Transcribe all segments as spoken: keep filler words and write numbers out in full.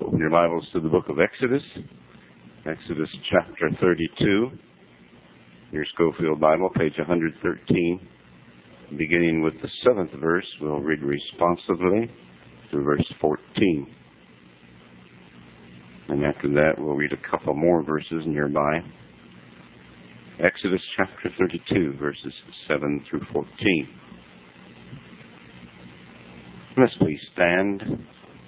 Open your Bibles to the book of Exodus, Exodus chapter thirty-two. Your Schofield Bible, page one hundred thirteen. Beginning with the seventh verse, we'll read responsively to verse fourteen. And after that, we'll read a couple more verses nearby. Exodus chapter thirty-two, verses seven through fourteen. Let's please stand.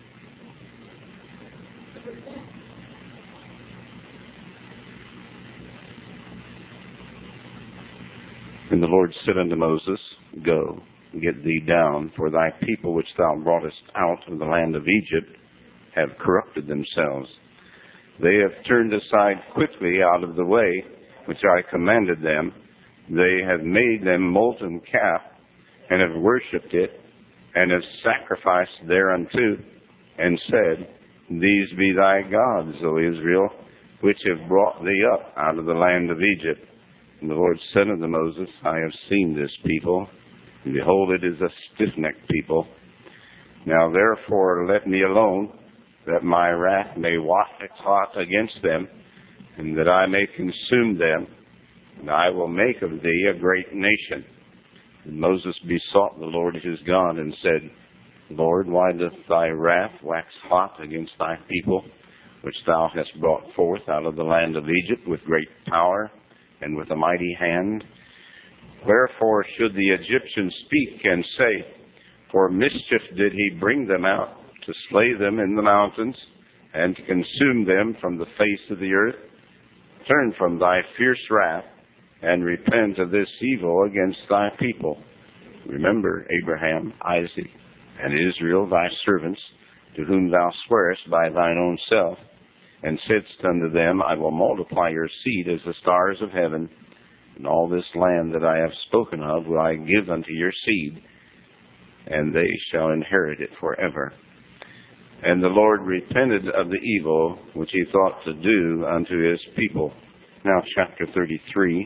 And the Lord said unto Moses, Go, get thee down, for thy people which thou broughtest out of the land of Egypt have corrupted themselves. They have turned aside quickly out of the way which I commanded them. They have made them molten calf, and have worshipped it, and have sacrificed thereunto, and said, These be thy gods, O Israel, which have brought thee up out of the land of Egypt. And the Lord said unto Moses, I have seen this people, and behold, it is a stiff-necked people. Now therefore let me alone, that my wrath may wax hot against them, and that I may consume them, and I will make of thee a great nation. And Moses besought the Lord his God, and said, Lord, why doth thy wrath wax hot against thy people, which thou hast brought forth out of the land of Egypt with great power, and with a mighty hand? Wherefore should the Egyptians speak and say, For mischief did he bring them out, to slay them in the mountains, and to consume them from the face of the earth? Turn from thy fierce wrath, and repent of this evil against thy people. Remember Abraham, Isaac, and Israel thy servants, to whom thou swearest by thine own self, and saidst unto them, I will multiply your seed as the stars of heaven, and all this land that I have spoken of will I give unto your seed, and they shall inherit it forever. And the Lord repented of the evil which he thought to do unto his people. Now chapter thirty-three,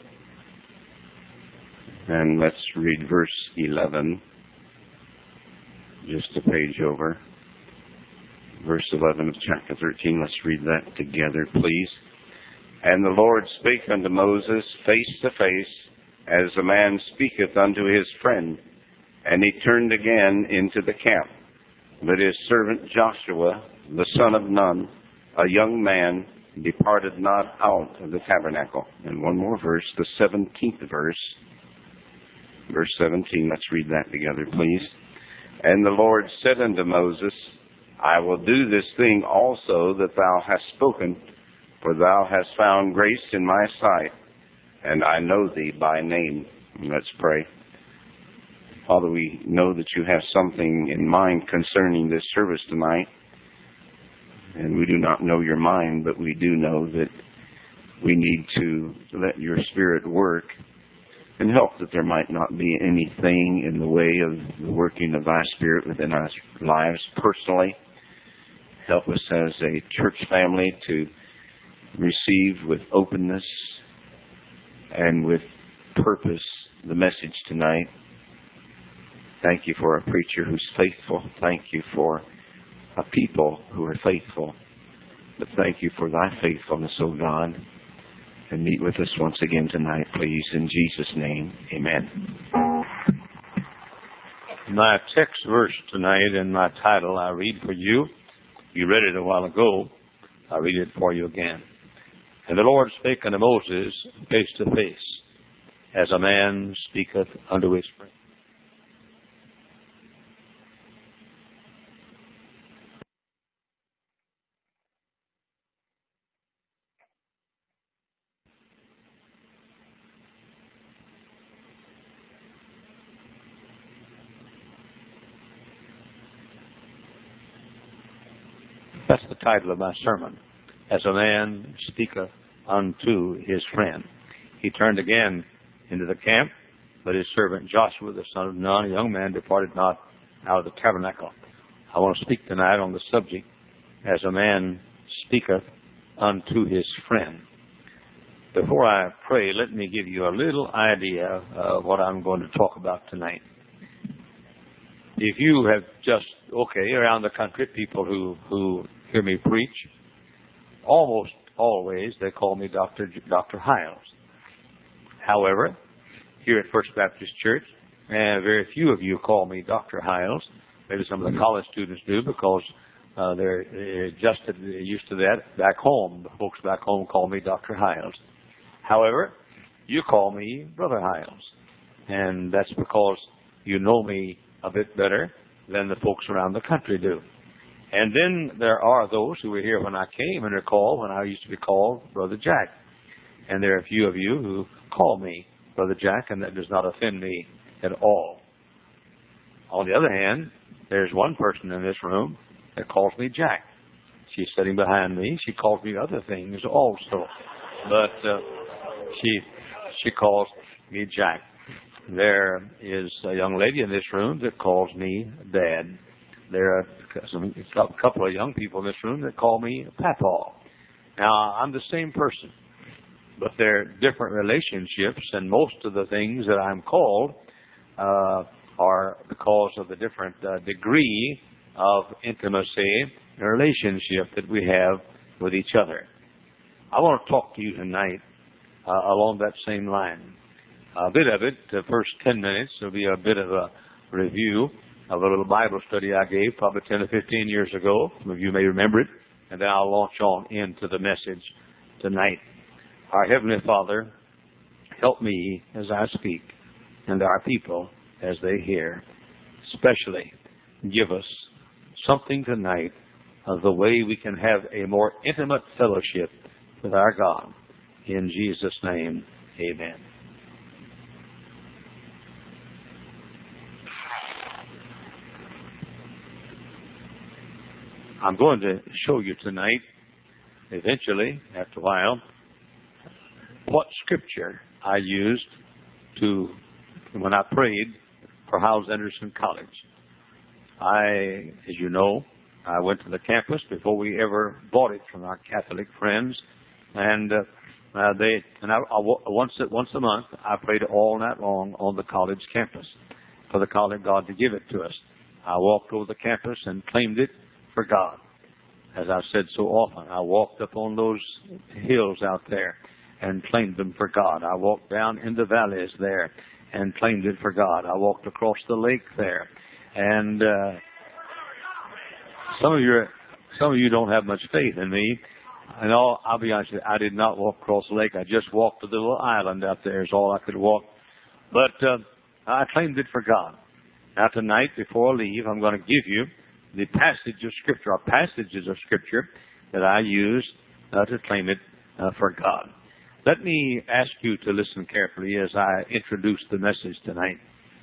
and let's read verse eleven, just a page over. Verse eleven of chapter thirteen, let's read that together, please. And the Lord spake unto Moses face to face, as a man speaketh unto his friend. And he turned again into the camp. But his servant Joshua, the son of Nun, a young man, departed not out of the tabernacle. And one more verse, the seventeenth verse. Verse seventeen, let's read that together, please. And the Lord said unto Moses, I will do this thing also that thou hast spoken, for thou hast found grace in my sight, and I know thee by name. And let's pray. Father, we know that you have something in mind concerning this service tonight, and we do not know your mind, but we do know that we need to let your Spirit work and help that there might not be anything in the way of the working of thy Spirit within our lives personally. Help us as a church family to receive with openness and with purpose the message tonight. Thank you for a preacher who's faithful. Thank you for a people who are faithful. But thank you for thy faithfulness, O God. And meet with us once again tonight, please, in Jesus' name. Amen. My text verse tonight and my title I read for you. You read it a while ago. I'll read it for you again. And the Lord spake unto Moses face to face, as a man speaketh unto his friend. That's the title of my sermon. As a man speaketh unto his friend. He turned again into the camp, but his servant Joshua, the son of Nun, a young man, departed not out of the tabernacle. I want to speak tonight on the subject, as a man speaketh unto his friend. Before I pray, let me give you a little idea of what I'm going to talk about tonight. If you have just, okay, around the country, people who, who hear me preach, almost always they call me Doctor Doctor Hiles. However, here at First Baptist Church, and very few of you call me Doctor Hiles. Maybe some of the college students do because uh, they're adjusted, used to that. Back home, the folks back home call me Doctor Hiles. However, you call me Brother Hiles, and that's because you know me a bit better than the folks around the country do. And then there are those who were here when I came and are called when I used to be called Brother Jack. And there are a few of you who call me Brother Jack, and that does not offend me at all. On the other hand, there's one person in this room that calls me Jack. She's sitting behind me. She calls me other things also, but uh, she she calls me Jack. There is a young lady in this room that calls me Dad. There are some, a couple of young people in this room that call me Papa. Now, I'm the same person, but they're different relationships, and most of the things that I'm called uh, are because of the different uh, degree of intimacy and relationship that we have with each other. I want to talk to you tonight uh, along that same line. A bit of it, the first ten minutes, will be a bit of a review of a little Bible study I gave probably ten or fifteen years ago. Some of you may remember it. And then I'll launch on into the message tonight. Our Heavenly Father, help me as I speak and our people as they hear. Especially give us something tonight of the way we can have a more intimate fellowship with our God. In Jesus' name, amen. I'm going to show you tonight, eventually, after a while, what scripture I used to, when I prayed for Hyles Anderson College. I, as you know, I went to the campus before we ever bought it from our Catholic friends, and uh, uh, they, and I, I, once, once a month, I prayed all night long on the college campus for the college God to give it to us. I walked over the campus and claimed it for God. As I've said so often, I walked up on those hills out there and claimed them for God. I walked down in the valleys there and claimed it for God. I walked across the lake there. And uh, some of you some of you don't have much faith in me. And all, I'll be honest with you, I did not walk across the lake. I just walked to the little island out there is all I could walk. But uh, I claimed it for God. Now tonight, before I leave, I'm going to give you the passage of Scripture, or passages of Scripture that I use uh, to claim it uh, for God. Let me ask you to listen carefully as I introduce the message tonight.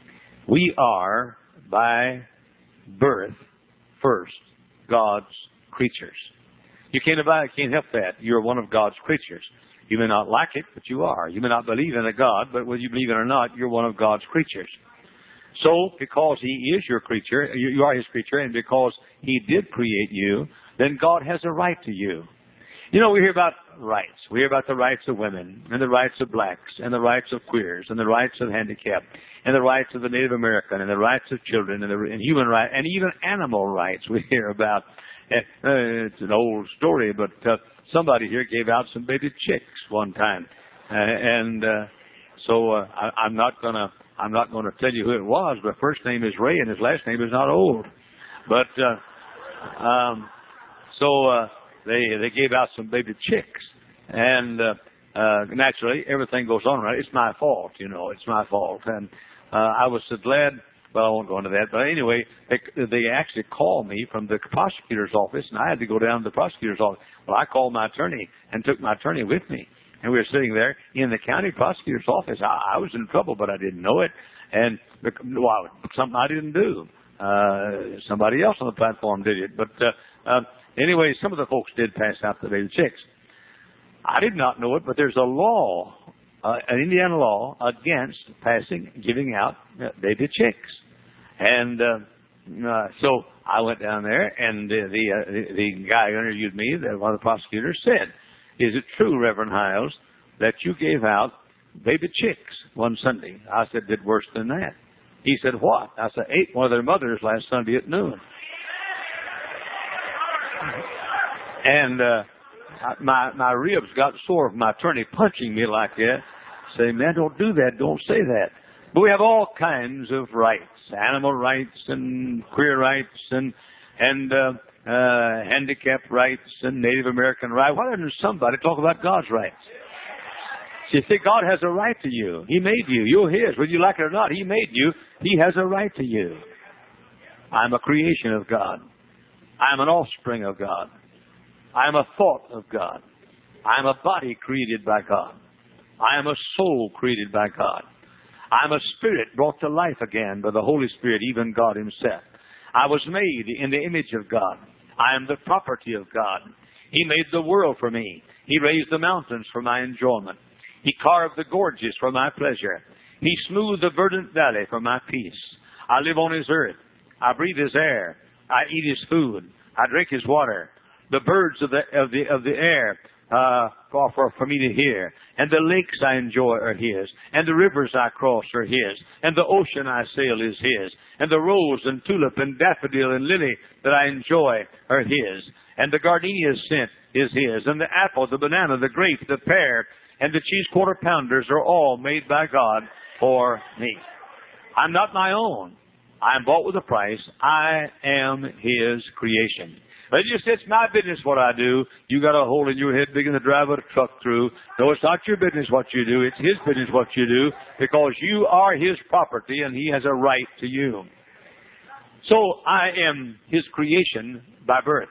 We are, by birth, first, God's creatures. You can't, can't help that. You're one of God's creatures. You may not like it, but you are. You may not believe in a God, but whether you believe it or not, you're one of God's creatures. So, because He is your creature, you are His creature, and because He did create you, then God has a right to you. You know, we hear about rights. We hear about the rights of women, and the rights of blacks, and the rights of queers, and the rights of handicapped, and the rights of the Native American, and the rights of children, and, the, and human rights, and even animal rights we hear about. Uh, it's an old story, but uh, somebody here gave out some baby chicks one time. Uh, and uh, so uh, I, I'm not going to I'm not going to tell you who it was, but first name is Ray and his last name is not old. But uh, um, so uh, they they gave out some baby chicks, and uh, uh, naturally everything goes on right. It's my fault, you know. It's my fault, and uh, I was so glad. Well, I won't go into that, but anyway, they, they actually called me from the prosecutor's office, and I had to go down to the prosecutor's office. Well, I called my attorney and took my attorney with me. And we were sitting there in the county prosecutor's office. I, I was in trouble, but I didn't know it. And, well, something I didn't do. Uh, somebody else on the platform did it. But, uh, uh, anyway, some of the folks did pass out the baby chicks. I did not know it, but there's a law, uh, an Indiana law against passing, giving out uh, baby chicks. And, uh, uh, so I went down there, and uh, the, uh, the, the guy who interviewed me, the, one of the prosecutors, said, "Is it true, Reverend Hiles, that you gave out baby chicks one Sunday?" I said, "Did worse than that." He said, "What?" I said, "Ate one of their mothers last Sunday at noon." And uh, my my ribs got sore from my attorney punching me like that. Say, man, don't do that. Don't say that. But we have all kinds of rights, animal rights and queer rights and and uh, uh, handicapped rights and Native American rights. Why doesn't somebody talk about God's rights? You see, God has a right to you. He made you. You're His. Whether you like it or not, He made you. He has a right to you. I'm a creation of God. I'm an offspring of God. I'm a thought of God. I'm a body created by God. I am a soul created by God. I'm a spirit brought to life again by the Holy Spirit, even God Himself. I was made in the image of God. I am the property of God. He made the world for me. He raised the mountains for my enjoyment. He carved the gorges for my pleasure. He smoothed the verdant valley for my peace. I live on His earth. I breathe His air. I eat His food. I drink His water. The birds of the of the of the air uh, for, for for me to hear, and the lakes I enjoy are His, and the rivers I cross are His, and the ocean I sail is His, and the rose and tulip and daffodil and lily that I enjoy are His, and the gardenia scent is His, and the apple, the banana, the grape, the pear, and the cheese quarter pounders are all made by God for me. I'm not my own. I'm bought with a price. I am His creation. But just, it's my business what I do. You got a hole in your head big enough to drive a truck through. No, it's not your business what you do. It's His business what you do, because you are His property and He has a right to you. So I am His creation by birth.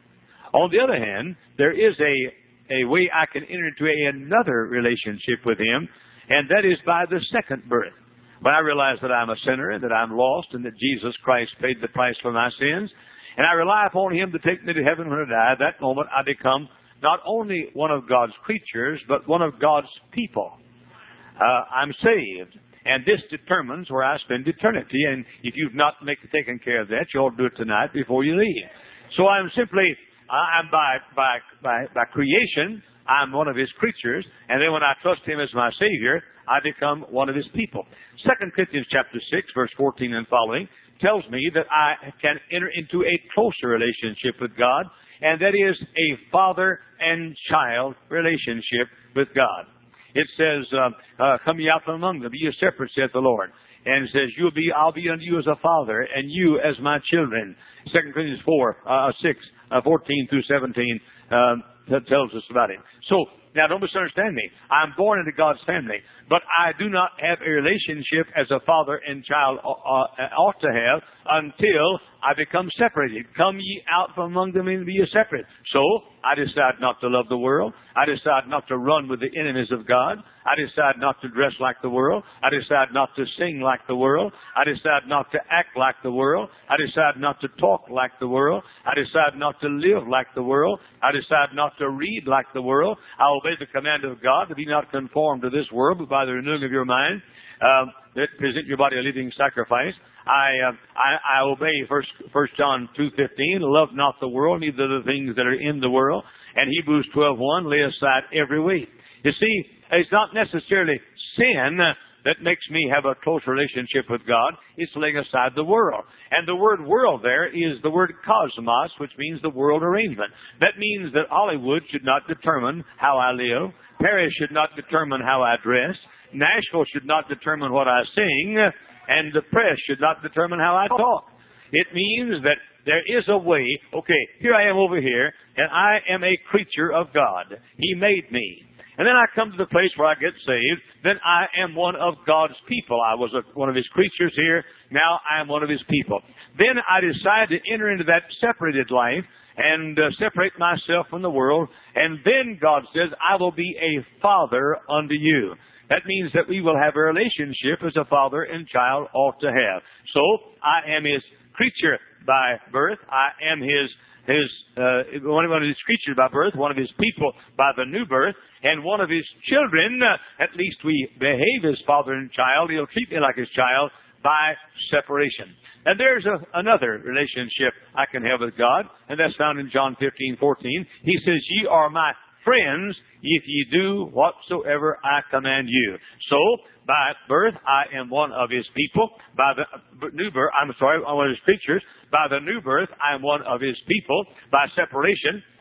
On the other hand, there is a, a way I can enter into a, another relationship with Him, and that is by the second birth. When I realize that I'm a sinner and that I'm lost and that Jesus Christ paid the price for my sins, and I rely upon Him to take me to heaven when I die, at that moment I become not only one of God's creatures, but one of God's people. Uh, I'm saved. And this determines where I spend eternity. And if you've not make, taken care of that, you ought to do it tonight before you leave. So I'm simply, I'm by, by, by, by creation, I'm one of His creatures. And then when I trust Him as my Savior, I become one of His people. Second Corinthians chapter six, verse fourteen and following, tells me that I can enter into a closer relationship with God, and that is a father and child relationship with God. It says, uh, uh, come ye out from among them, be ye separate, saith the Lord. And it says, you'll be, I'll be unto you as a father, and you as my children. Second Corinthians four, uh, six, uh, fourteen through seventeen, um, that tells us about it. So, now don't misunderstand me. I'm born into God's family, but I do not have a relationship as a father and child uh, ought to have until I become separated. Come ye out from among them and be ye separate. So I decide not to love the world. I decide not to run with the enemies of God. I decide not to dress like the world. I decide not to sing like the world. I decide not to act like the world. I decide not to talk like the world. I decide not to live like the world. I decide not to read like the world. I obey the command of God to be not conformed to this world, but by the renewing of your mind, um, that present your body a living sacrifice. I, uh, I, I obey First, First John two fifteen, love not the world, neither the things that are in the world. And Hebrews twelve one, lay aside every weight. You see, it's not necessarily sin that makes me have a close relationship with God. It's laying aside the world. And the word world there is the word cosmos, which means the world arrangement. That means that Hollywood should not determine how I live. Paris should not determine how I dress. Nashville should not determine what I sing. And the press should not determine how I talk. It means that there is a way. Okay, here I am over here, and I am a creature of God. He made me. And then I come to the place where I get saved. Then I am one of God's people. I was a, one of His creatures here. Now I am one of His people. Then I decide to enter into that separated life and uh, separate myself from the world. And then God says, I will be a father unto you. That means that we will have a relationship as a father and child ought to have. So I am His creature by birth. I am His His uh, one of His creatures by birth, one of His people by the new birth, and one of His children. Uh, at least we behave as father and child. He'll treat me like His child by separation. And there's a, another relationship I can have with God, and that's found in John fifteen fourteen. He says, ye are my friends if ye do whatsoever I command you. So, by birth, I am one of His people. By the new birth, I'm sorry, I'm one of His creatures. By the new birth, I am one of His people. By separation,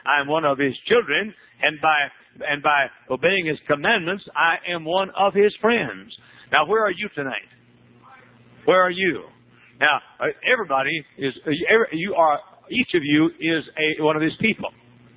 I am one of His children, and by and by obeying His commandments, I am one of His friends. Now, where are you tonight? Where are you? Now, everybody is, you are, each of you is a, one of His people.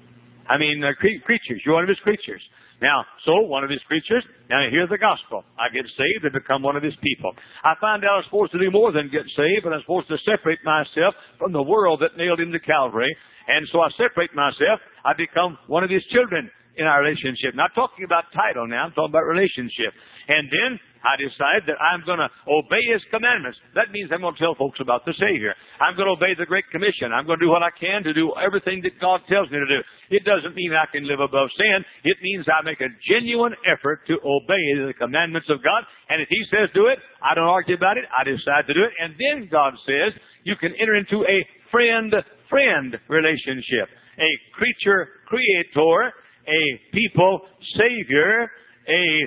I mean, uh, cre- creatures. You're one of His creatures. Now, so, one of His creatures, now here's the gospel. I get saved and become one of His people. I find out I'm supposed to do more than get saved, but I'm supposed to separate myself from the world that nailed Him to Calvary. And so I separate myself. I become one of His children in our relationship. Not talking about title now, I'm talking about relationship. And then I decide that I'm going to obey His commandments. That means I'm going to tell folks about the Savior. I'm going to obey the Great Commission. I'm going to do what I can to do everything that God tells me to do. It doesn't mean I can live above sin. It means I make a genuine effort to obey the commandments of God. And if He says do it, I don't argue about it. I decide to do it. And then God says you can enter into a friend-friend relationship. A creature-creator, a people-savior, a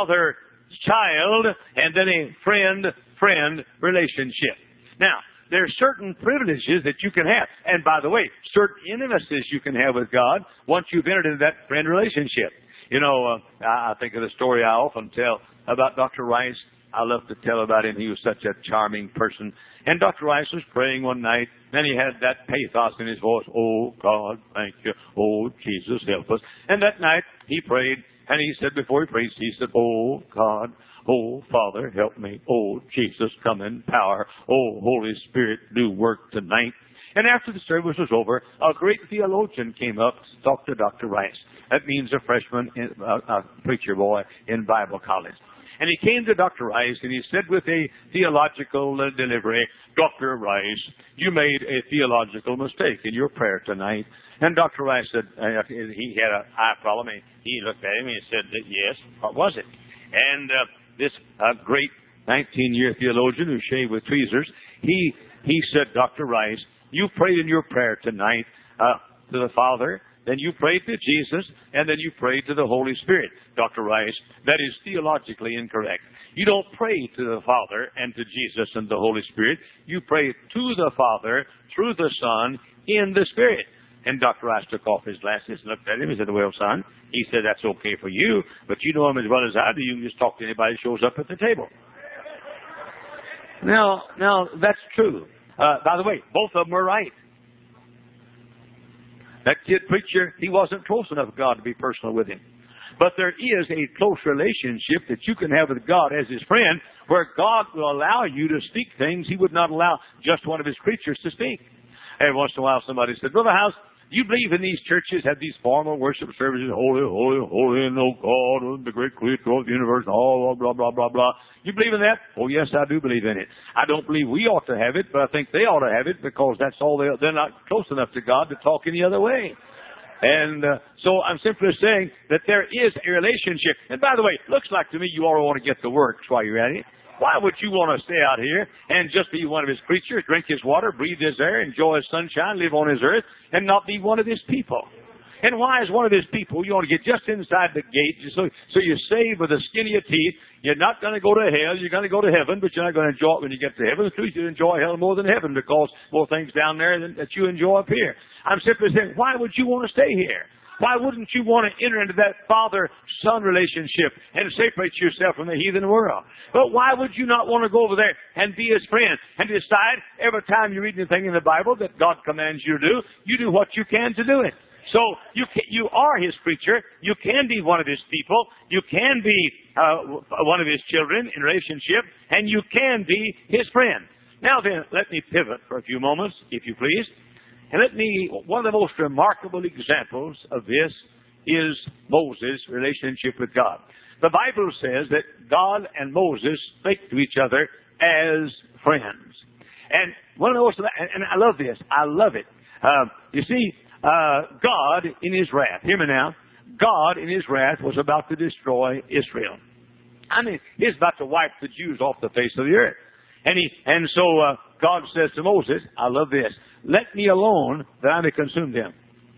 father-child, and then a friend-friend relationship. Now, there are certain privileges that you can have. And by the way, certain intimacies you can have with God once you've entered into that friend relationship. You know, uh, I think of the story I often tell about Doctor Rice. I love to tell about him. He was such a charming person. And Doctor Rice was praying one night, and he had that pathos in his voice. Oh, God, thank you. Oh, Jesus, help us. And that night, he prayed, and he said before he prayed, he said, oh, God, oh, Father, help me. Oh, Jesus, come in power. Oh, Holy Spirit, do work tonight. And after the service was over, a great theologian came up to talk to Doctor Rice. That means a freshman, in, uh, a preacher boy in Bible college. And he came to Doctor Rice, and he said with a theological uh, delivery, Doctor Rice, you made a theological mistake in your prayer tonight. And Doctor Rice said, uh, he had an eye problem. He, he looked at him and he said, yes, what was it? And uh, this uh, great nineteen-year theologian who shaved with tweezers, he he said, Doctor Rice, you prayed in your prayer tonight uh, to the Father, then you prayed to Jesus, and then you prayed to the Holy Spirit. Doctor Rice, that is theologically incorrect. You don't pray to the Father and to Jesus and the Holy Spirit. You pray to the Father, through the Son, in the Spirit. And Doctor Rice took off his glasses and looked at him and said, well, son, he said, that's okay for you, but you know him as well as I do. You can just talk to anybody who shows up at the table. Now, now, that's true. Uh, by the way, both of them are right. That kid preacher, he wasn't close enough to God to be personal with him. But there is a close relationship that you can have with God as His friend, where God will allow you to speak things He would not allow just one of His creatures to speak. Every once in a while somebody said, Brother House, you believe in these churches have these formal worship services, holy, holy, holy, and oh God, the great creator of the universe, all blah, blah, blah, blah. You believe in that? Oh, yes, I do believe in it. I don't believe we ought to have it, but I think they ought to have it because that's all they, they're not close enough to God to talk any other way. And uh, so I'm simply saying that there is a relationship. And by the way, looks like to me you ought to want to get to work while you're at it. Why would you want to stay out here and just be one of His creatures, drink His water, breathe His air, enjoy His sunshine, live on His earth, and not be one of His people? And why is one of His people, you want to get just inside the gate, so, so you're saved with the skin of your teeth. You're not going to go to hell. You're going to go to heaven, but you're not going to enjoy it when you get to heaven. The truth, you enjoy hell more than heaven because more things down there than, that you enjoy up here. I'm simply saying, why would you want to stay here? Why wouldn't you want to enter into that father-son relationship and separate yourself from the heathen world? But why would you not want to go over there and be His friend and decide every time you read anything in the Bible that God commands you to do, you do what you can to do it? So you can, you are His creature. You can be one of His people. You can be uh, one of His children in relationship, and you can be His friend. Now then, let me pivot for a few moments, if you please. And let me, one of the most remarkable examples of this is Moses' relationship with God. The Bible says that God and Moses spake to each other as friends. And one of the most, and I love this, I love it. Uh, you see, uh, God in His wrath, hear me now, God in His wrath was about to destroy Israel. I mean, He's about to wipe the Jews off the face of the earth. And he, and so, uh, God says to Moses, I love this, let me alone that I may consume them.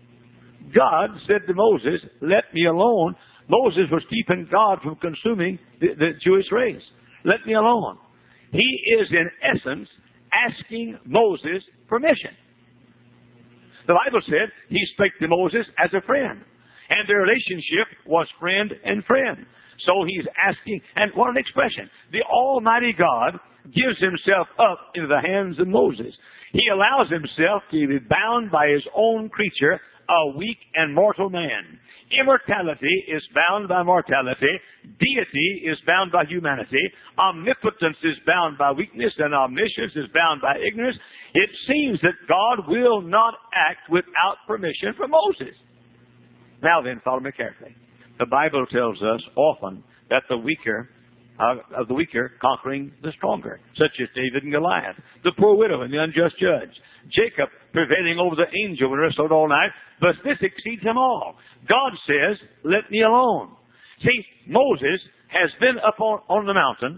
God said to Moses, let me alone. Moses was keeping God from consuming the, the Jewish race. Let me alone. He is in essence asking Moses permission. The Bible said he spake to Moses as a friend. And their relationship was friend and friend. So he's asking, and what an expression. The Almighty God gives himself up into the hands of Moses. He allows himself to be bound by his own creature, a weak and mortal man. Immortality is bound by mortality. Deity is bound by humanity. Omnipotence is bound by weakness, and omniscience is bound by ignorance. It seems that God will not act without permission from Moses. Now then, follow me carefully. The Bible tells us often that the weaker, uh, of the weaker conquering the stronger, such as David and Goliath, the poor widow and the unjust judge, Jacob prevailing over the angel when wrestled all night, but this exceeds them all. God says, let me alone. See, Moses has been up on, on the mountain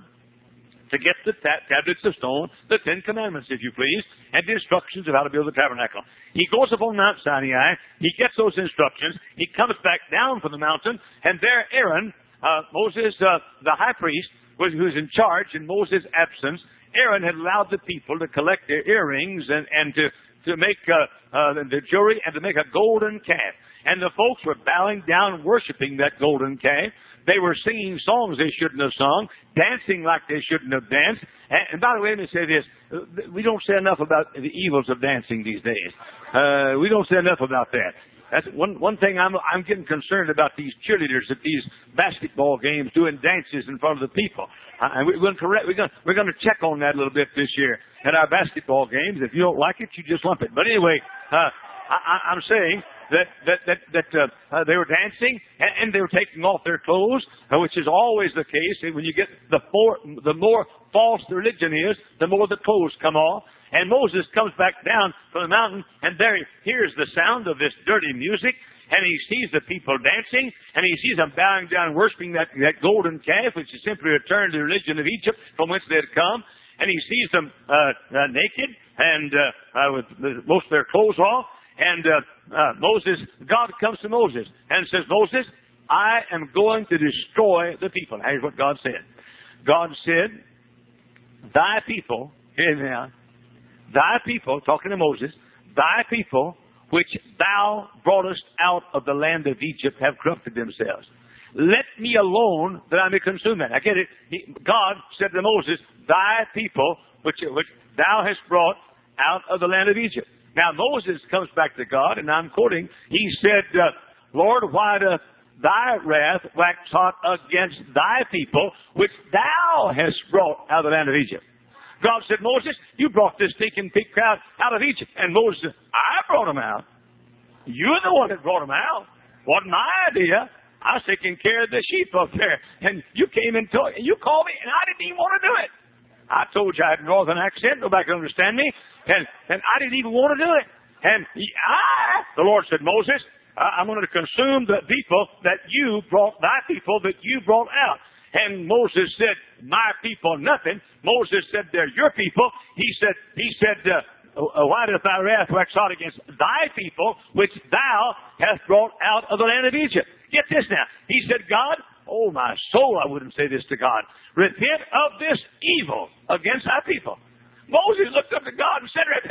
to get the tab- tablets of stone, the Ten Commandments, if you please, and the instructions of how to build the tabernacle. He goes up on Mount Sinai, he gets those instructions, he comes back down from the mountain, and there Aaron, uh, Moses, uh, the high priest, was, who's in charge in Moses' absence, Aaron had allowed the people to collect their earrings and, and to, to make uh, uh, the jewelry and to make a golden calf. And the folks were bowing down, worshiping that golden calf. They were singing songs they shouldn't have sung, dancing like they shouldn't have danced. And, and by the way, let me say this. We don't say enough about the evils of dancing these days. Uh, we don't say enough about that. That's one, one thing I'm, I'm getting concerned about these cheerleaders at these basketball games doing dances in front of the people. Uh, and we're going to correct, we're going, we're going to check on that a little bit this year at our basketball games. If you don't like it, you just lump it. But anyway, uh, I, I'm saying that that that that uh, uh, they were dancing and, and they were taking off their clothes, uh, which is always the case. And when you get the more the more false the religion is, the more the clothes come off. And Moses comes back down from the mountain, and there he hears the sound of this dirty music, and he sees the people dancing, and he sees them bowing down, worshiping that that golden calf, which is simply a return to the religion of Egypt from whence they had come. And he sees them uh, uh, naked and uh, uh, with most of their clothes off. And uh, uh, Moses, God comes to Moses and says, Moses, I am going to destroy the people. Here's what God said. God said, thy people, hear me now, thy people, talking to Moses, thy people, which thou broughtest out of the land of Egypt, have corrupted themselves. Let me alone that I may consume them. I get it. He, God said to Moses, thy people, which, which thou hast brought out of the land of Egypt. Now Moses comes back to God, and I'm quoting, he said, uh, Lord, why doth thy wrath wax hot against thy people, which thou hast brought out of the land of Egypt? God said, Moses, you brought this stinking pig crowd out of Egypt. And Moses said, I brought them out. You're the one that brought them out. Wasn't my idea. I was taking care of the sheep up there. And you came and told, and you called me, and I didn't even want to do it. I told you I had a northern accent. Nobody could understand me. And, and I didn't even want to do it. And I, the Lord said, Moses, I'm going to consume the people that you brought, thy people that you brought out. And Moses said, my people nothing. Moses said, they're your people. He said, he said, uh, why doth thy wrath wax hot against thy people, which thou hast brought out of the land of Egypt? Get this now. He said, God, oh my soul, I wouldn't say this to God. Repent of this evil against thy people. Moses looked up to God and said, repent.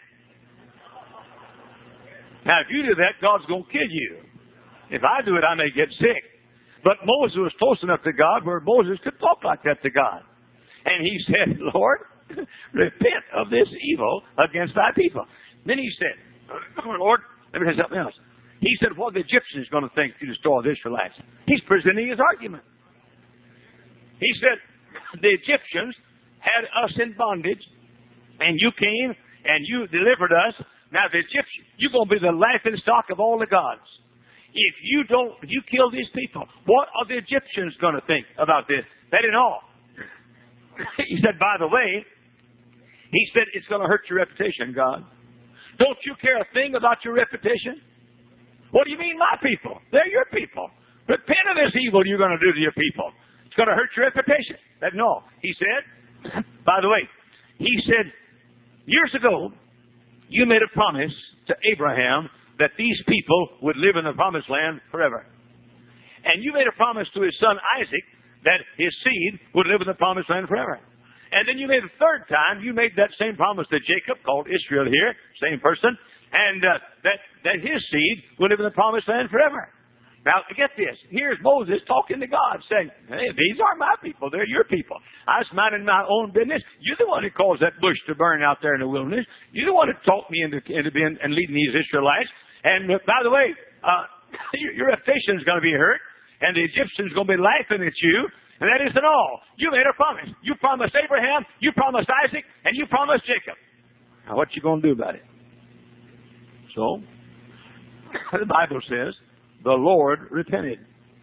Now, if you do that, God's going to kill you. If I do it, I may get sick. But Moses was close enough to God where Moses could talk like that to God. And he said, Lord, repent of this evil against thy people. Then he said, Lord, let me tell you something else. He said, what are the Egyptians going to think to destroy the Israelites? He's presenting his argument. He said, the Egyptians had us in bondage, and you came and you delivered us. Now the Egyptians, you're going to be the laughing stock of all the gods. If you don't, if you kill these people, what are the Egyptians going to think about this? That ain't all. He said, by the way, he said, it's going to hurt your reputation, God. Don't you care a thing about your reputation? What do you mean, my people? They're your people. Repent of this evil you're going to do to your people. It's going to hurt your reputation. That no. He said, by the way, he said, years ago, you made a promise to Abraham that these people would live in the promised land forever. And you made a promise to his son Isaac that his seed would live in the promised land forever. And then you made a third time, you made that same promise to Jacob, called Israel here, same person. And uh, that, that his seed will live in the promised land forever. Now, get this. Here's Moses talking to God, saying, hey, these aren't my people. They're your people. I was minding my own business. You're the one who caused that bush to burn out there in the wilderness. You're the one who taught me into, into being and leading these Israelites. And uh, by the way, uh, your, your reputation going to be hurt, and the Egyptians going to be laughing at you. And that isn't all. You made a promise. You promised Abraham, you promised Isaac, and you promised Jacob. Now, what you going to do about it? So, the Bible says, the Lord repented.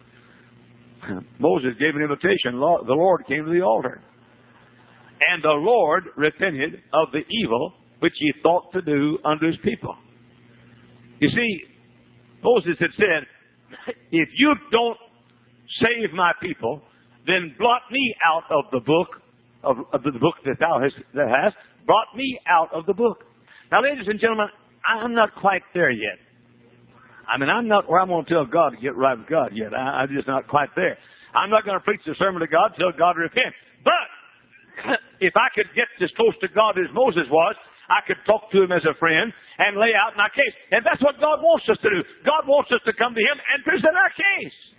Moses gave an invitation. The Lord came to the altar. And the Lord repented of the evil which he thought to do unto his people. You see, Moses had said, if you don't save my people, then blot me out of the book, of, of the book that thou hast, that hast, blot me out of the book. Now, ladies and gentlemen, I'm not quite there yet. I mean, I'm not where I'm going to tell God to get right with God yet. I, I'm just not quite there. I'm not going to preach the sermon to God till God repents. But if I could get as close to God as Moses was, I could talk to him as a friend and lay out my case. And that's what God wants us to do. God wants us to come to him and present our case.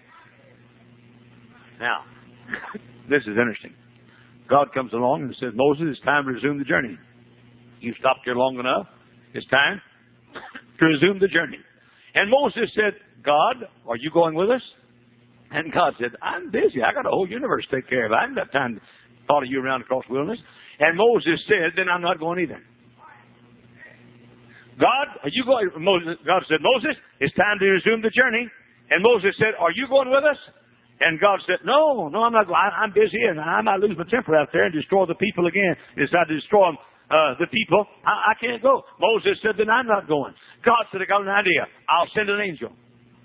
Now, this is interesting. God comes along and says, Moses, it's time to resume the journey. You've stopped here long enough. It's time to resume the journey. And Moses said, God, are you going with us? And God said, I'm busy. I got a whole universe to take care of. I haven't got time to follow you around across the wilderness. And Moses said, then I'm not going either. God, are you going? Moses, God said, Moses, it's time to resume the journey. And Moses said, are you going with us? And God said, no, no, I'm not going. I, I'm busy, and I might lose my temper out there and destroy the people again. Decide to destroy them. Uh, the people, I, I can't go. Moses said, then I'm not going. God said, I got an idea. I'll send an angel.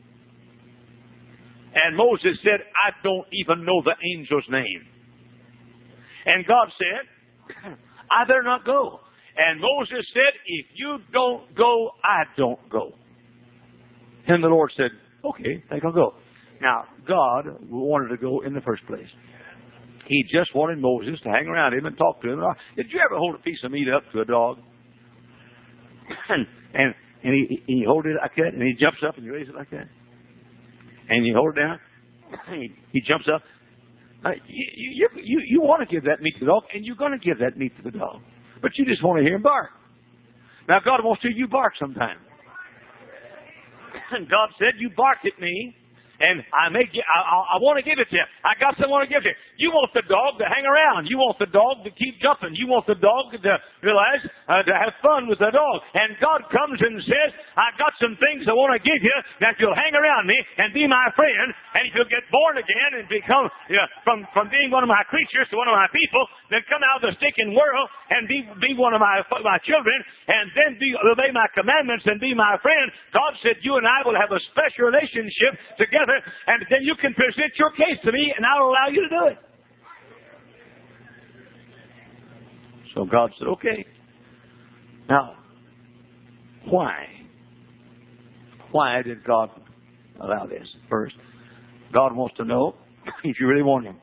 And Moses said, I don't even know the angel's name. And God said, I better not go. And Moses said, if you don't go, I don't go. And the Lord said, okay, I can go. Now, God wanted to go in the first place. He just wanted Moses to hang around him and talk to him. Did you ever hold a piece of meat up to a dog? and and, and he, he hold it like that, and he jumps up and you raise it like that. And you hold it down. He, he jumps up. Uh, you, you, you, you want to give that meat to the dog, and you're going to give that meat to the dog. But you just want to hear him bark. Now, God wants to hear you bark sometime. And God said, you bark at me. And I may, I, I, I want to give it to you. I got something I want to give to you. You want the dog to hang around. You want the dog to keep jumping. You want the dog to realize, uh, to have fun with the dog. And God comes and says, I got some things I want to give you that you'll hang around me and be my friend. And if you'll get born again and become, you know, from, from being one of my creatures to one of my people, then come out of the stinking world and be, be one of my, my children, and then be, obey my commandments and be my friend. God said you and I will have a special relationship together, and then you can present your case to me and I'll allow you to do it. So God said, okay. Now, why? Why did God allow this? First, God wants to know if you really want him.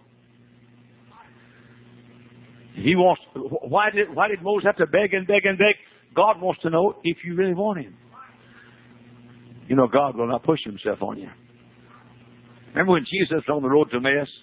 He wants, why did, why did Moses have to beg and beg and beg? God wants to know if you really want him. You know, God will not push himself on you. Remember when Jesus was on the road to Emmaus?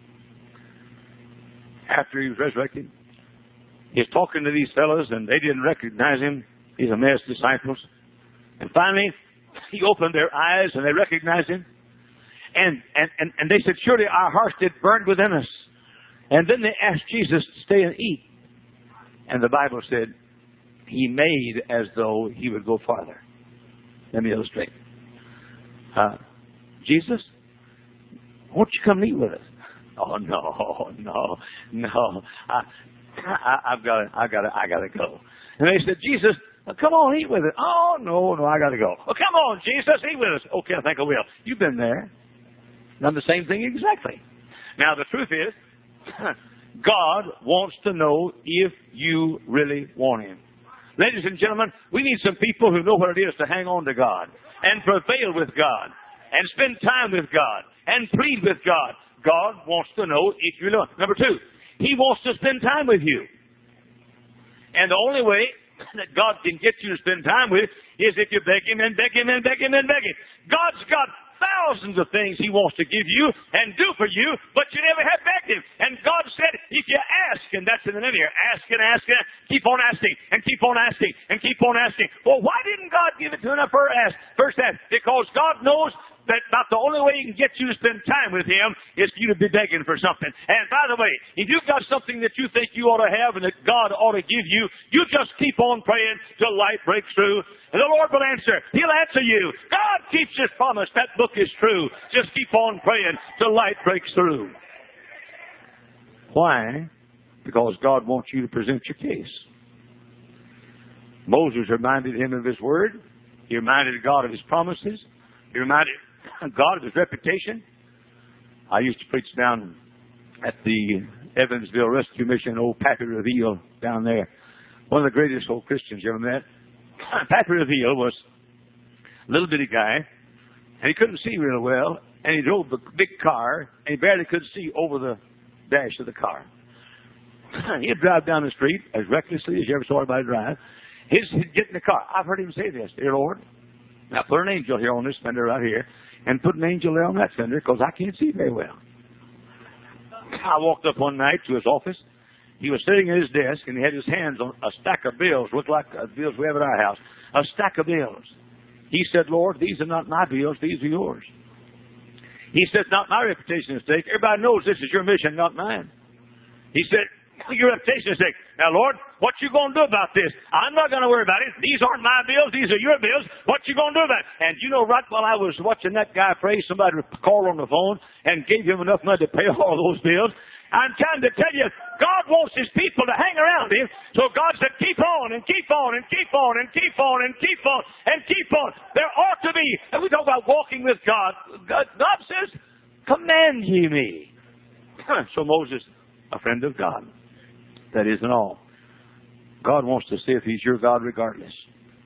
After he was resurrected? He's talking to these fellows and they didn't recognize him. These Emmaus disciples. And finally, he opened their eyes and they recognized him. And, and, and, and they said, surely our hearts did burn within us. And then they asked Jesus to stay and eat. And the Bible said, he made as though he would go farther. Let me illustrate. Uh, Jesus, won't you come and eat with us? Oh, no, no, no. I, I, I've got to, I've got to, I got to go. And they said, Jesus, come on, eat with us. Oh, no, no, I got to go. Oh, come on, Jesus, eat with us. Okay, I think I will. You've been there. Done the same thing exactly. Now, the truth is, God wants to know if you really want him. Ladies and gentlemen, we need some people who know what it is to hang on to God and prevail with God and spend time with God and plead with God. God wants to know if you know. Number two, he wants to spend time with you. And the only way that God can get you to spend time with is if you beg Him and beg Him and beg Him and beg Him. God's got thousands of things He wants to give you and do for you, but you never have begged Him. And God said, if you ask, and that's in the name here, ask and ask and keep on asking and keep on asking and keep on asking. Well, why didn't God give it to Him first ask? First ask? Because God knows that about the only way He can get you to spend time with Him is for you to be begging for something. And by the way, if you've got something that you think you ought to have and that God ought to give you, you just keep on praying till light breaks through. And the Lord will answer. He'll answer you. God keeps His promise. That book is true. Just keep on praying till light breaks through. Why? Because God wants you to present your case. Moses reminded Him of His word. He reminded God of His promises. He reminded God of His reputation. I used to preach down at the Evansville Rescue Mission, old Pappy Reveal down there. One of the greatest old Christians you ever met. Pappy Reveal was a little bitty guy, and he couldn't see real well, and he drove a big car, and he barely could see over the dash of the car. He'd drive down the street as recklessly as you ever saw anybody drive. He'd, he'd get in the car. I've heard him say this, dear Lord, now put an angel here on this fender right here, and put an angel there on that fender, because I can't see very well. I walked up one night to his office. He was sitting at his desk, and he had his hands on a stack of bills, looked like the bills we have at our house, a stack of bills. He said, Lord, these are not my bills, these are yours. He said, not my reputation at stake. Everybody knows this is your mission, not mine. He said, your reputation at stake. Now, Lord, what you going to do about this? I'm not going to worry about it. These aren't my bills. These are your bills. What you going to do about it? And you know, right while I was watching that guy pray, somebody called on the phone and gave him enough money to pay all those bills. I'm trying to tell you, God wants His people to hang around Him. So God said, keep on and keep on and keep on and keep on and keep on and keep on. There ought to be, and we talk about walking with God. God, God says, command ye me. So Moses, a friend of God. That isn't all. God wants to see if He's your God regardless.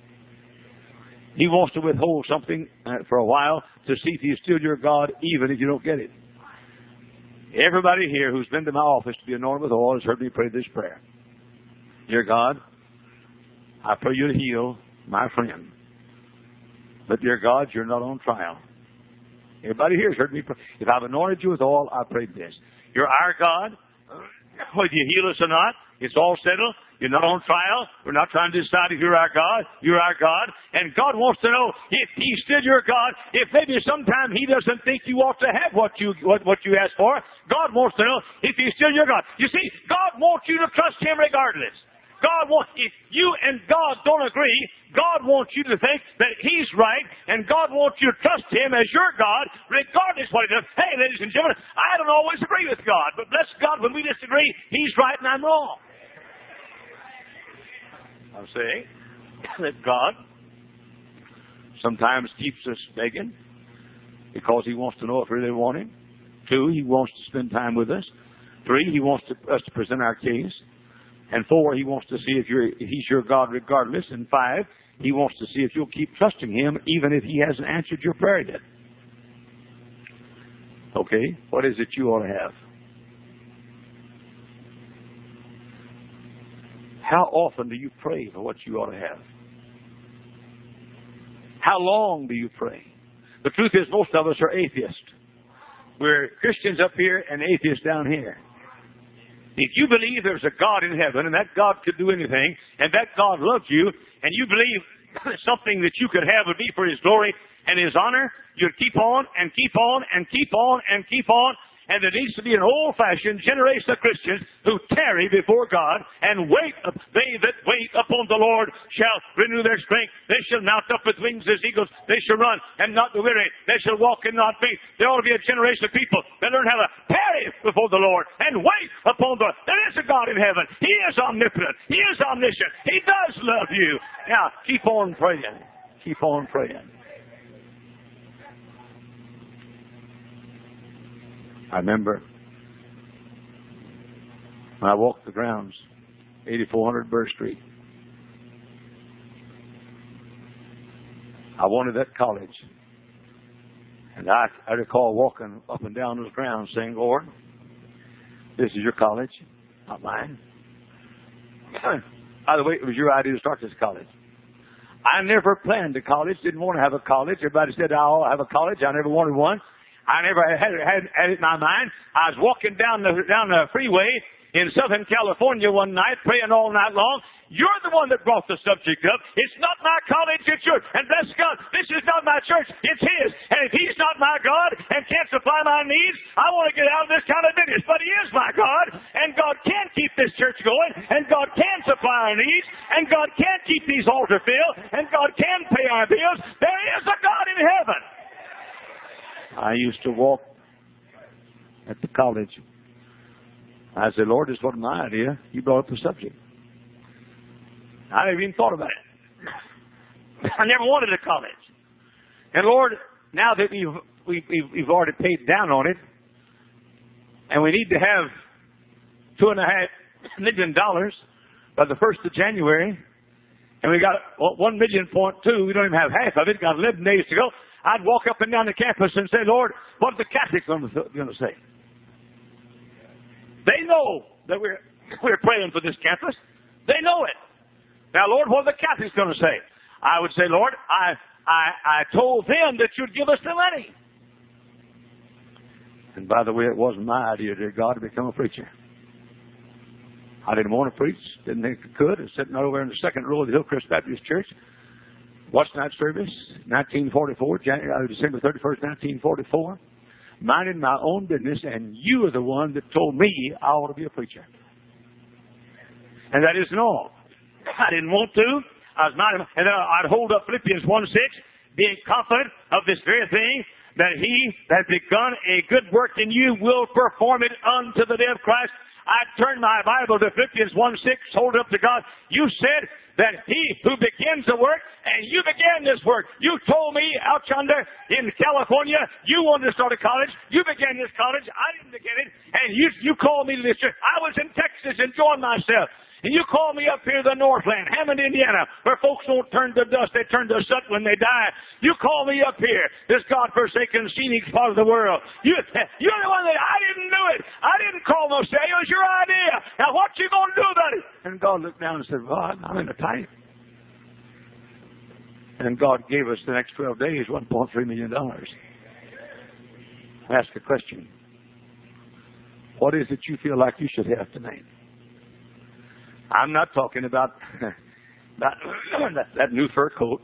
He wants to withhold something for a while to see if He's still your God, even if you don't get it. Everybody here who's been to my office to be anointed with oil has heard me pray this prayer. Dear God, I pray you to heal my friend. But dear God, you're not on trial. Everybody here has heard me pray. If I've anointed you with oil, I prayed this. You're our God. Whether you heal us or not, it's all settled. You're not on trial. We're not trying to decide if you're our God. You're our God. And God wants to know if He's still your God. If maybe sometime He doesn't think you ought to have what you what, what you asked for. God wants to know if He's still your God. You see, God wants you to trust Him regardless. God wants, if you and God don't agree, God wants you to think that He's right, and God wants you to trust Him as your God, regardless of what He does. Hey, ladies and gentlemen, I don't always agree with God, but bless God, when we disagree, He's right and I'm wrong. I'm saying that God sometimes keeps us begging because He wants to know if we really want Him. Two, He wants to spend time with us. Three, He wants to, us to present our case. And four, He wants to see if, you're, if He's your God regardless. And five, He wants to see if you'll keep trusting Him even if He hasn't answered your prayer yet. Okay, what is it you ought to have? How often do you pray for what you ought to have? How long do you pray? The truth is, most of us are atheists. We're Christians up here and atheists down here. If you believe there's a God in heaven and that God could do anything and that God loves you and you believe something that you could have would be for His glory and His honor, you'd keep on and keep on and keep on and keep on. And there needs to be an old-fashioned generation of Christians who tarry before God and wait. They that wait upon the Lord shall renew their strength. They shall mount up with wings as eagles. They shall run and not be weary. They shall walk and not faint. There ought to be a generation of people that learn how to tarry before the Lord and wait upon the Lord. There is a God in heaven. He is omnipotent. He is omniscient. He does love you. Now, keep on praying. Keep on praying. I remember when I walked the grounds, eighty-four hundred Burr Street. I wanted that college. And I, I recall walking up and down those grounds saying, Lord, this is your college, not mine. By the way, it was your idea to start this college. I never planned a college, didn't want to have a college. Everybody said I'll have a college. I never wanted one. I never had, had, had it in my mind. I was walking down the, down the freeway in Southern California one night, praying all night long. You're the one that brought the subject up. It's not my college, it's yours. And bless God, this is not my church, it's His. And if He's not my God and can't supply my needs, I want to get out of this kind of business. But He is my God, and God can keep this church going, and God can supply our needs, and God can keep these altars filled, and God can pay our bills. There is a God in heaven. I used to walk at the college. I said, Lord, this wasn't my idea. You brought up the subject. I never even thought about it. I never wanted a college. And Lord, now that we've, we've, we've already paid down on it, and we need to have two and a half million dollars by the first of January, and we got one million point two, we don't even have half of it, got eleven days to go, I'd walk up and down the campus and say, Lord, what are the Catholics going to say? They know that we're, we're praying for this campus. They know it. Now, Lord, what are the Catholics going to say? I would say, Lord, I, I, I told them that you'd give us the money. And by the way, it wasn't my idea, dear God, to become a preacher. I didn't want to preach, didn't think I could. I was sitting over in the second row of the Hillcrest Baptist Church. Watched night service, nineteen forty-four, January, December thirty-first, nineteen forty-four. Minding my own business, and you are the one that told me I ought to be a preacher. And that isn't all. I didn't want to. I was minding, and then I'd hold up Philippians one six, being confident of this very thing, that He that begun a good work in you will perform it unto the day of Christ. I turned my Bible to Philippians one six, hold it up to God. You said that He who begins the work, and you began this work. You told me out yonder in California, you wanted to start a college. You began this college. I didn't begin it. And you, you called me to this church. I was in Texas enjoying myself. And you called me up here to the Northland, Hammond, Indiana, where folks don't turn to dust, they turn to soot when they die. You called me up here, this God-forsaken, scenic part of the world. You, you're the one that, I didn't do it. I didn't call no say. It was your idea. Now what you going to do about it? And God looked down and said, well, I'm in a tight. And God gave us the next twelve days one point three million dollars. I ask a question. What is it you feel like you should have tonight? I'm not talking about that, that new fur coat.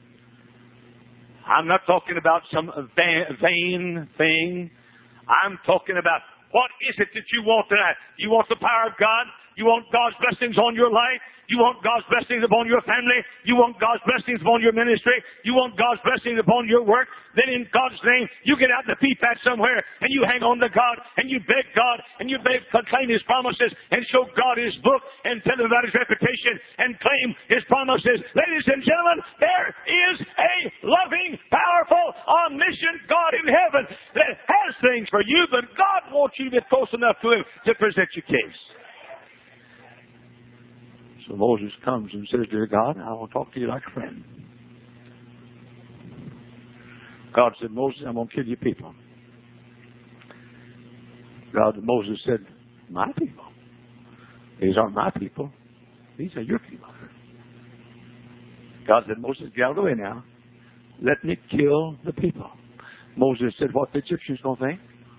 I'm not talking about some vain thing. I'm talking about what is it that you want tonight? You want the power of God? You want God's blessings on your life? You want God's blessings upon your family? You want God's blessings upon your ministry? You want God's blessings upon your work? Then in God's name, you get out in the pea patch somewhere and you hang on to God and you beg God and you beg, claim His promises and show God His book and tell Him about His reputation and claim His promises. Ladies and gentlemen, there is a loving, powerful, omniscient God in heaven that has things for you, but God wants you to get close enough to Him to present your case. So Moses comes and says, dear God, I want to talk to you like a friend. God said, Moses, I'm going to kill your people. God, Moses said, my people? These aren't my people. These are your people. God said, Moses, get out of the way now. Let me kill the people. Moses said, what the Egyptians going to think?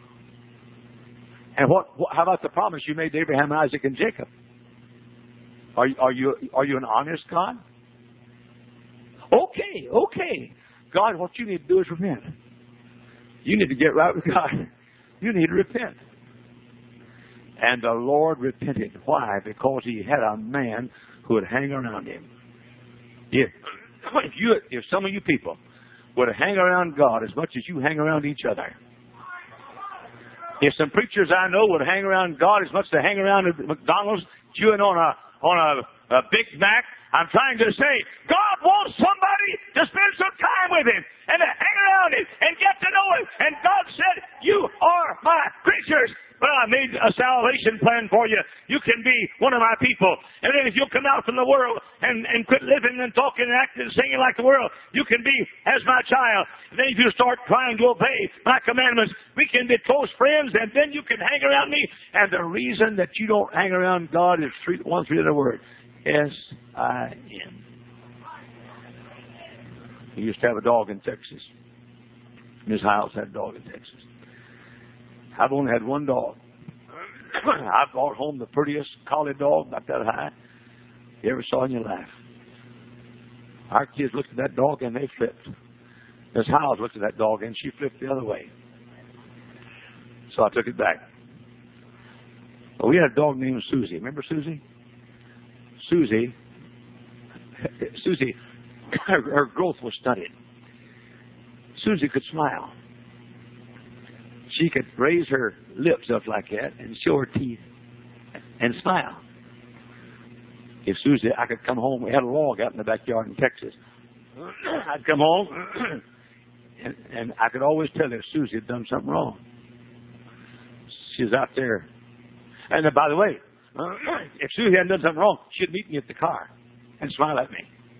And what, what? How about the promise you made to Abraham, Isaac, and Jacob? Are, are you are you an honest God? Okay, okay. God, what you need to do is repent. You need to get right with God. You need to repent. And the Lord repented. Why? Because He had a man who would hang around Him. If, if, you, if some of you people would hang around God as much as you hang around each other, if some preachers I know would hang around God as much as they hang around at McDonald's, chewing on a on a, a Big Mac, I'm trying to say, God wants somebody to spend some time with Him and to hang around Him and get to know Him. And God said, you are my creatures, but I made a salvation plan for you. You can be one of my people. And then if you'll come out from the world and, and quit living and talking and acting and singing like the world, you can be as my child. And then if you start trying to obey my commandments, we can be close friends, and then you can hang around me. And the reason that you don't hang around God is three, one three-letter word. S I N. He used to have a dog in Texas. Miss Hiles had a dog in Texas. I've only had one dog. I brought home the prettiest collie dog, about that high, you ever saw in your life. Our kids looked at that dog and they flipped. Miss Hiles looked at that dog and she flipped the other way. So I took it back. But we had a dog named Susie. Remember Susie? Susie, Susie, her, her growth was stunted. Susie could smile. She could raise her lips up like that and show her teeth and smile. If Susie, I could come home, we had a log out in the backyard in Texas. I'd come home and, and I could always tell if Susie had done something wrong. She was out there. And uh, by the way, if Susie hadn't done something wrong, she'd meet me at the car and smile at me.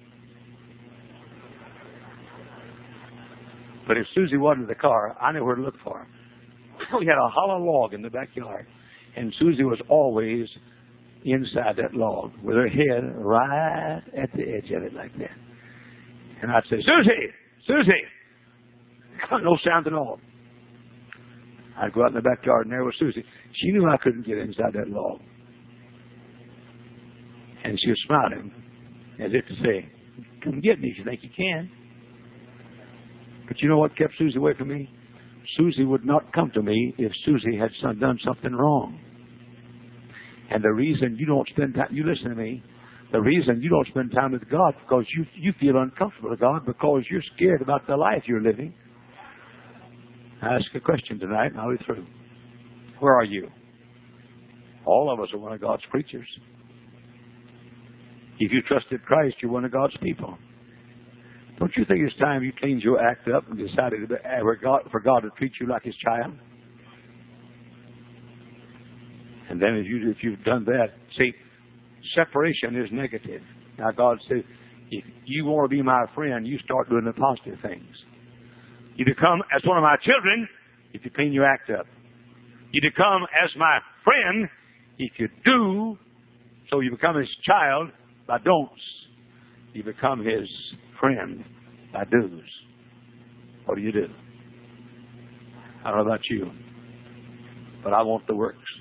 But if Susie wasn't in the car, I knew where to look for her. We had a hollow log in the backyard, and Susie was always inside that log with her head right at the edge of it like that. And I'd say, Susie! Susie! No sound at all. I'd go out in the backyard, and there was Susie. She knew I couldn't get inside that log. And she was smiling, as if to say, come get me if you think you can. But you know what kept Susie away from me? Susie would not come to me if Susie had done something wrong. And the reason you don't spend time, you listen to me, the reason you don't spend time with God because you, you feel uncomfortable with God because you're scared about the life you're living. I ask a question tonight and I'll be through. Where are you? All of us are one of God's creatures. If you trusted Christ, you're one of God's people. Don't you think it's time you changed your act up and decided for God, for God to treat you like His child? And then if, you, if you've done that, see, separation is negative. Now God says, if you want to be my friend, you start doing the positive things. You become as one of my children if you clean your act up. You become as my friend if you do, so you become His child by don'ts. You become His friend by do's. What do you do? I don't know about you, but I want the works.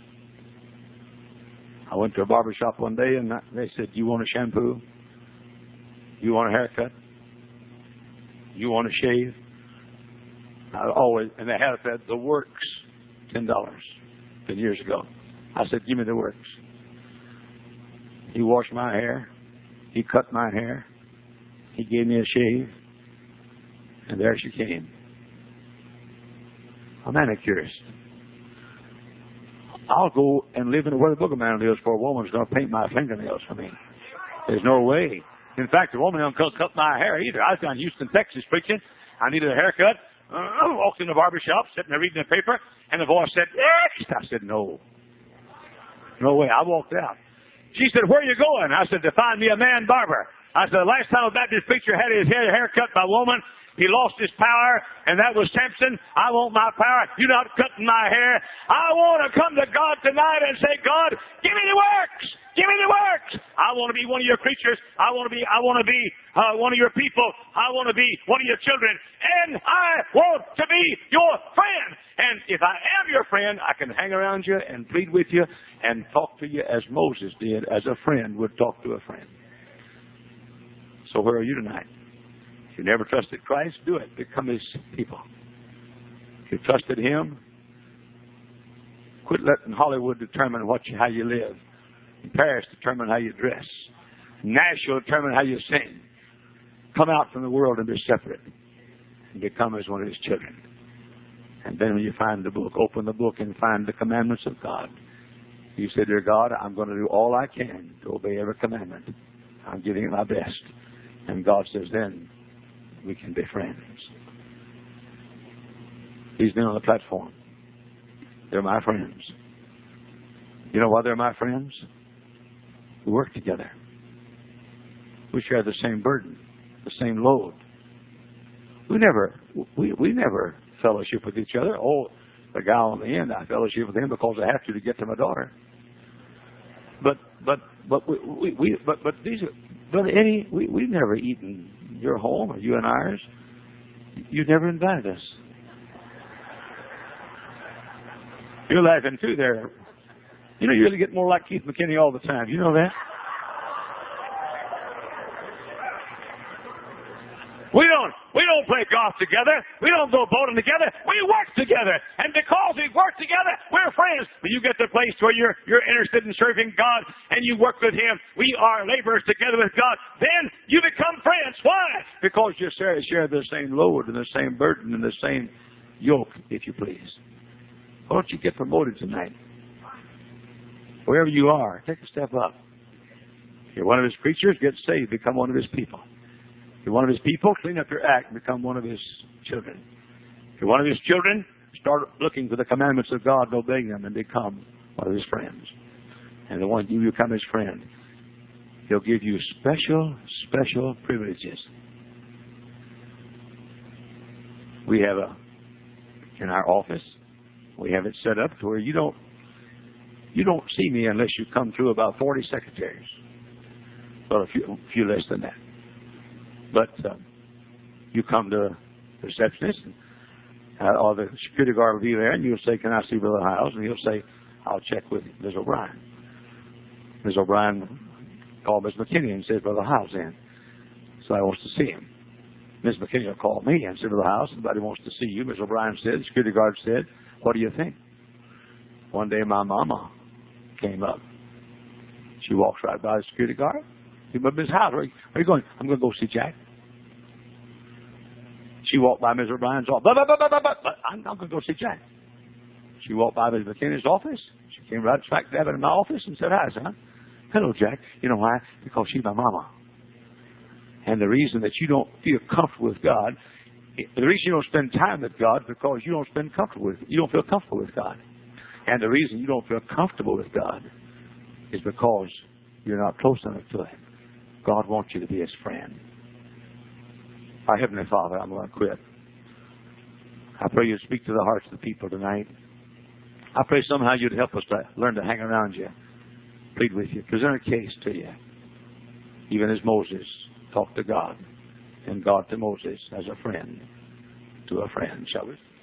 I went to a barber shop one day and they said, you want a shampoo? You want a haircut? You want a shave? I always, and they had it, the works, ten dollars, ten years ago. I said, give me the works. He washed my hair. He cut my hair. He gave me a shave. And there she came. A manicurist. I'll go and live in where the boogeyman lives for a woman's going to paint my fingernails for me. There's no way. In fact, the woman don't cut my hair either. I was down in Houston, Texas preaching. I needed a haircut. I walked in the barber shop, sitting there reading the paper, and the voice said, next. I said, no. No way. I walked out. She said, where are you going? I said, to find me a man barber. I said, the last time a Baptist preacher had his hair haircut by a woman, he lost his power, and that was Samson. I want my power. You're not cutting my hair. I want to come to God tonight and say, God, give me the works. Give me the works. I want to be one of your creatures. I want to be, I want to be uh, one of your people. I want to be one of your children. And I want to be your friend. And if I am your friend, I can hang around you and plead with you and talk to you as Moses did, as a friend would talk to a friend. So where are you tonight? If you never trusted Christ, do it. Become His people. If you trusted Him, quit letting Hollywood determine what you, how you live. Paris determine how you dress. Nashville determine how you sing. Come out from the world and be separate. And become as one of His children. And then when you find the book, open the book and find the commandments of God. You say, dear God, I'm going to do all I can to obey every commandment. I'm giving it my best. And God says, then we can be friends. These men on the platform, they're my friends. You know why they're my friends? We work together. We share the same burden, the same load. We never, we, we never fellowship with each other. Oh, the guy on the end, I fellowship with him because I have to to get to my daughter. But, but but we, we, we but but these are, Brother Eddie, we we've never eaten your home or you and ours. You never invited us. You're laughing too there. You know, you really get more like Keith McKinney all the time. You know that? We don't, we don't play golf together. We don't go boating together. We work together. And because we work together, we're friends. When you get to the place where you're, you're interested in serving God and you work with Him, we are laborers together with God, then you become friends. Why? Because you share, share the same load and the same burden and the same yoke, if you please. Why don't you get promoted tonight? Wherever you are, take a step up. If you're one of His creatures, get saved, become one of His people. If you're one of His people, clean up your act and become one of His children. If you're one of His children, start looking for the commandments of God and obeying them and become one of His friends. And the one you become His friend, He'll give you special, special privileges. We have a, in our office, we have it set up to where you don't, you don't see me unless you come through about forty secretaries. Well, a few, a few less than that. But uh, you come to the receptionist, uh, or the security guard will be there, and you'll say, "Can I see Brother Hiles?" And he'll say, "I'll check with Miz O'Brien." Miz O'Brien called Miz McKinney and said, "Brother Hiles in." So I wants to see him. Miz McKinney will call me and say, "Brother Hiles, somebody wants to see you." Miz O'Brien said, the security guard said, "What do you think?" One day my mama came up. She walks right by the security guard. He went, "Miz Hiles, where are you going?" "I'm going to go see Jack." She walked by Miz O'Brien's office. But, but, but, but, but, but, I'm not going to go see Jack. She walked by Miz McKinney's office. She came right smack dab in my office and said, "Hi, son." "Hello, Jack." You know why? Because she's my mama. And the reason that you don't feel comfortable with God, the reason you don't spend time with God is because you don't spend comfortable with, you don't feel comfortable with God. And the reason you don't feel comfortable with God is because you're not close enough to Him. God wants you to be His friend. Our Heavenly Father, I'm going to quit. I pray you'd speak to the hearts of the people tonight. I pray somehow you'd help us to learn to hang around you, plead with you, present a case to you. Even as Moses talked to God, and God to Moses as a friend to a friend, shall we?